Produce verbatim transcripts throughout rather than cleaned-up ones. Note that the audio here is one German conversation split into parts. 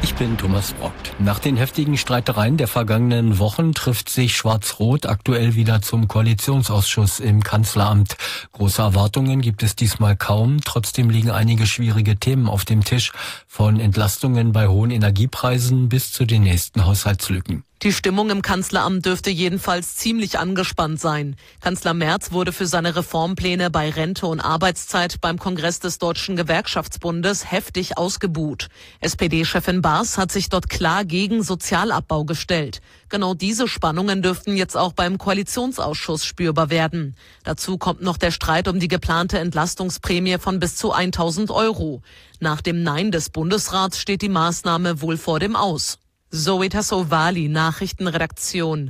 Ich bin Thomas Brockt. Nach den heftigen Streitereien der vergangenen Wochen trifft sich Schwarz-Rot aktuell wieder zum Koalitionsausschuss im Kanzleramt. Große Erwartungen gibt es diesmal kaum. Trotzdem liegen einige schwierige Themen auf dem Tisch. Von Entlastungen bei hohen Energiepreisen bis zu den nächsten Haushaltslücken. Die Stimmung im Kanzleramt dürfte jedenfalls ziemlich angespannt sein. Kanzler Merz wurde für seine Reformpläne bei Rente und Arbeitszeit beim Kongress des Deutschen Gewerkschaftsbundes heftig ausgebuht. S P D-Chefin Baas hat sich dort klar gegen Sozialabbau gestellt. Genau diese Spannungen dürften jetzt auch beim Koalitionsausschuss spürbar werden. Dazu kommt noch der Streit um die geplante Entlastungsprämie von bis zu tausend Euro. Nach dem Nein des Bundesrats steht die Maßnahme wohl vor dem Aus. Zoe Tassovali, Nachrichtenredaktion.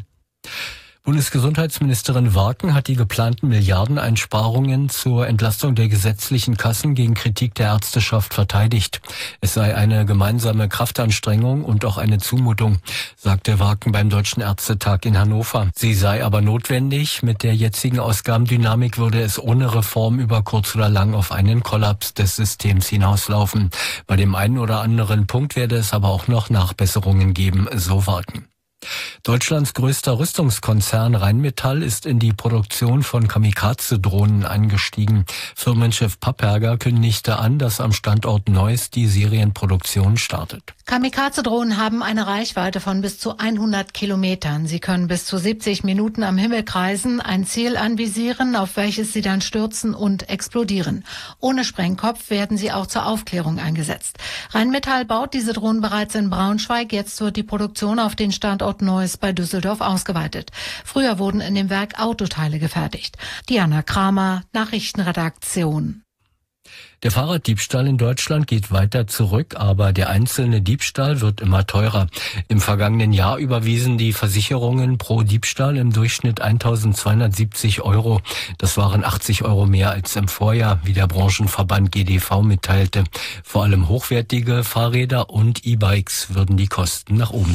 Bundesgesundheitsministerin Warken hat die geplanten Milliardeneinsparungen zur Entlastung der gesetzlichen Kassen gegen Kritik der Ärzteschaft verteidigt. Es sei eine gemeinsame Kraftanstrengung und auch eine Zumutung, sagte Warken beim Deutschen Ärztetag in Hannover. Sie sei aber notwendig. Mit der jetzigen Ausgabendynamik würde es ohne Reform über kurz oder lang auf einen Kollaps des Systems hinauslaufen. Bei dem einen oder anderen Punkt werde es aber auch noch Nachbesserungen geben, so Warken. Deutschlands größter Rüstungskonzern Rheinmetall ist in die Produktion von Kamikaze-Drohnen eingestiegen. Firmenchef Papperger kündigte an, dass am Standort Neuss die Serienproduktion startet. Kamikaze-Drohnen haben eine Reichweite von bis zu hundert Kilometern. Sie können bis zu siebzig Minuten am Himmel kreisen, ein Ziel anvisieren, auf welches sie dann stürzen und explodieren. Ohne Sprengkopf werden sie auch zur Aufklärung eingesetzt. Rheinmetall baut diese Drohnen bereits in Braunschweig. Jetzt wird die Produktion auf den Standort Neuss bei Düsseldorf ausgeweitet. Früher wurden in dem Werk Autoteile gefertigt. Diana Kramer, Nachrichtenredaktion. Der Fahrraddiebstahl in Deutschland geht weiter zurück, aber der einzelne Diebstahl wird immer teurer. Im vergangenen Jahr überwiesen die Versicherungen pro Diebstahl im Durchschnitt eintausendzweihundertsiebzig Euro. Das waren achtzig Euro mehr als im Vorjahr, wie der Branchenverband G D V mitteilte. Vor allem hochwertige Fahrräder und E-Bikes würden die Kosten nach oben